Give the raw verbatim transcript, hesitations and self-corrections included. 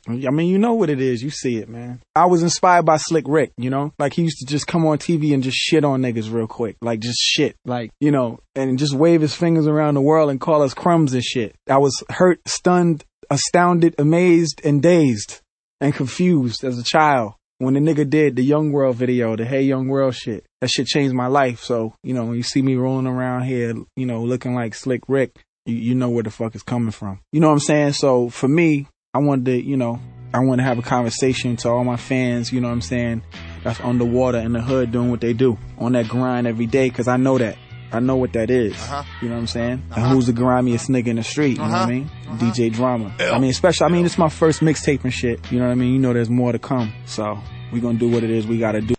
I mean, you know what it is. You see it, man. I was inspired by Slick Rick, you know? Like, he used to just come on T V and just shit on niggas real quick. Like, just shit. Like, you know, and just wave his fingers around the world and call us crumbs and shit. I was hurt, stunned, astounded, amazed, and dazed and confused as a child when the nigga did the Young World video, the Hey Young World shit. That shit changed my life. So, you know, when you see me rolling around here, you know, looking like Slick Rick, you, you know where the fuck it's coming from. You know what I'm saying? So, for me, I wanted to, you know, I want to have a conversation to all my fans, you know what I'm saying, that's underwater in the hood doing what they do, on that grind every day, because I know that. I know what that is. Uh-huh. You know what I'm saying? Uh-huh. And who's the grimiest nigga in the street, you uh-huh. know what I mean? Uh-huh. D J Drama. Ew. I mean, especially, I mean, it's my first mixtape and shit, you know what I mean? You know there's more to come, so we gonna do what it is we gotta do.